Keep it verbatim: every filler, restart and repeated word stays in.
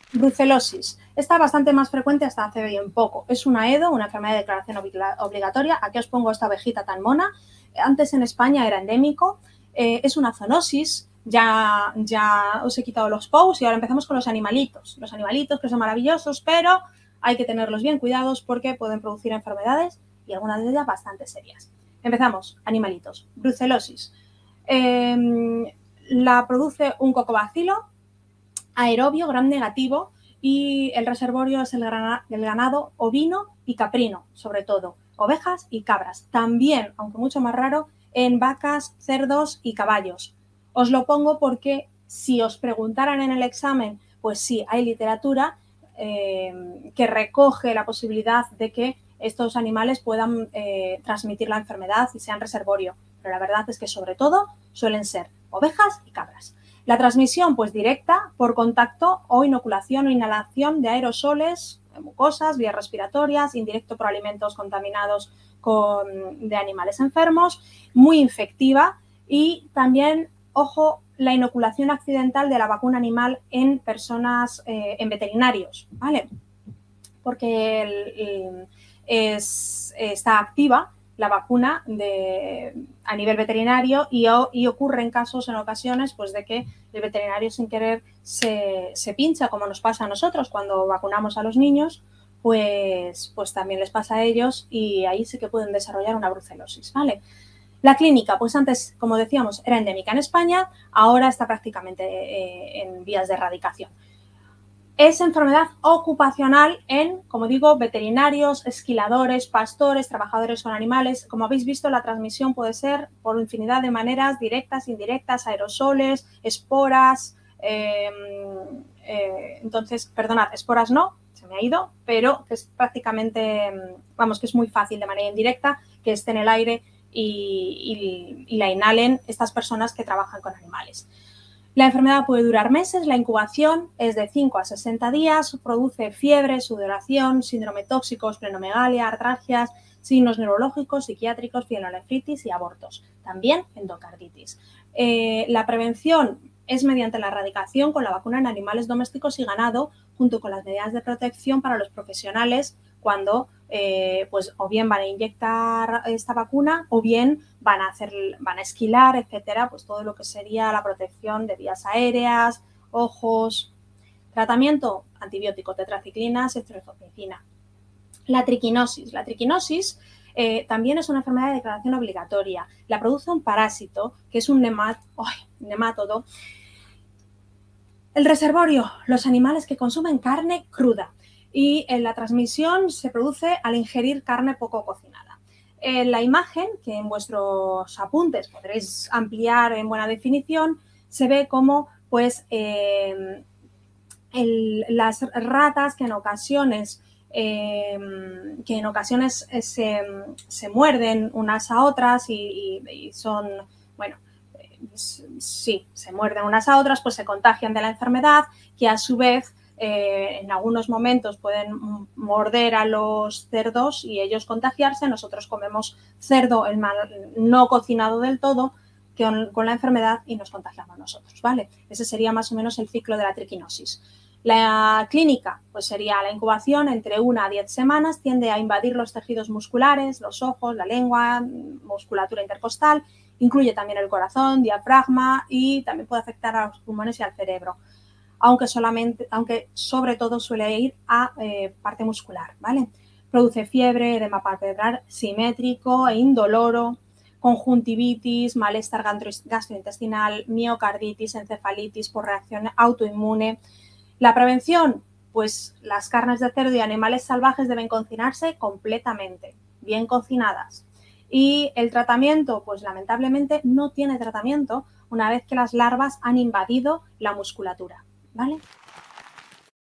Brucelosis. Esta es bastante más frecuente hasta hace bien poco. Es una EDO, una enfermedad de declaración obligatoria. Aquí os pongo esta abejita tan mona. Antes en España era endémico. Eh, es una zoonosis. Ya, ya os he quitado los posts y ahora empezamos con los animalitos. Los animalitos que son maravillosos, pero hay que tenerlos bien cuidados porque pueden producir enfermedades y algunas de ellas bastante serias. Empezamos. Animalitos. Brucelosis. Eh, la produce un cocobacilo aerobio gram negativo y el reservorio es el, el ganado ovino y caprino, sobre todo, ovejas y cabras. También, aunque mucho más raro, en vacas, cerdos y caballos. Os lo pongo porque si os preguntaran en el examen, pues sí, hay literatura eh, que recoge la posibilidad de que estos animales puedan eh, transmitir la enfermedad y sean reservorio. Pero la verdad es que sobre todo suelen ser ovejas y cabras. La transmisión, pues directa, por contacto o inoculación o inhalación de aerosoles, mucosas, vías respiratorias, indirecto por alimentos contaminados con, de animales enfermos, muy infectiva y también, ojo, la inoculación accidental de la vacuna animal en personas, eh, en veterinarios, ¿vale? Porque el, el, es, está activa la vacuna de, a nivel veterinario y, y ocurre en casos, en ocasiones, pues de que el veterinario sin querer se, se pincha, como nos pasa a nosotros cuando vacunamos a los niños, pues, pues también les pasa a ellos y ahí sí que pueden desarrollar una brucelosis, ¿vale? La clínica, pues antes, como decíamos, era endémica en España, ahora está prácticamente eh, en vías de erradicación. Es enfermedad ocupacional en, como digo, veterinarios, esquiladores, pastores, trabajadores con animales. Como habéis visto, la transmisión puede ser por infinidad de maneras, directas, indirectas, aerosoles, esporas. Eh, eh, entonces, perdonad, esporas no, se me ha ido, pero que es prácticamente, vamos, que es muy fácil de manera indirecta que esté en el aire y, y, y la inhalen estas personas que trabajan con animales. La enfermedad puede durar meses, la incubación es de cinco a sesenta días, produce fiebre, sudoración, síndrome tóxico, esplenomegalia, artralgias, signos neurológicos, psiquiátricos, pielonefritis y abortos. También endocarditis. Eh, la prevención es mediante la erradicación con la vacuna en animales domésticos y ganado, junto con las medidas de protección para los profesionales cuando eh, pues o bien van a inyectar esta vacuna o bien van a hacer, van a esquilar, etcétera, pues todo lo que sería la protección de vías aéreas, ojos. Tratamiento, antibiótico, tetraciclina, ceftriaxona. La triquinosis. La triquinosis eh, también es una enfermedad de declaración obligatoria. La produce un parásito, que es un nemat oh, nemátodo. El reservorio, los animales que consumen carne cruda. Y en la transmisión se produce al ingerir carne poco cocinada. En la imagen, que en vuestros apuntes podréis ampliar en buena definición, se ve como pues, eh, el, las ratas que en ocasiones, eh, que en ocasiones se, se, muerden unas a otras y, y, y son, bueno, sí, se muerden unas a otras, pues se contagian de la enfermedad, que a su vez eh, en algunos momentos pueden morder a los cerdos y ellos contagiarse. Nosotros comemos cerdo el mal, no cocinado del todo con, con la enfermedad y nos contagiamos nosotros, ¿vale? Ese sería más o menos el ciclo de la triquinosis. La clínica, pues sería la incubación entre una a diez semanas, tiende a invadir los tejidos musculares, los ojos, la lengua, musculatura intercostal, incluye también el corazón, diafragma y también puede afectar a los pulmones y al cerebro, aunque, solamente, aunque sobre todo suele ir a eh, parte muscular, ¿vale? Produce fiebre, edema palpebral simétrico e indoloro, conjuntivitis, malestar gastrointestinal, miocarditis, encefalitis por reacción autoinmune. La prevención, pues las carnes de cerdo y animales salvajes deben cocinarse completamente, bien cocinadas. Y el tratamiento, pues lamentablemente no tiene tratamiento una vez que las larvas han invadido la musculatura, ¿vale?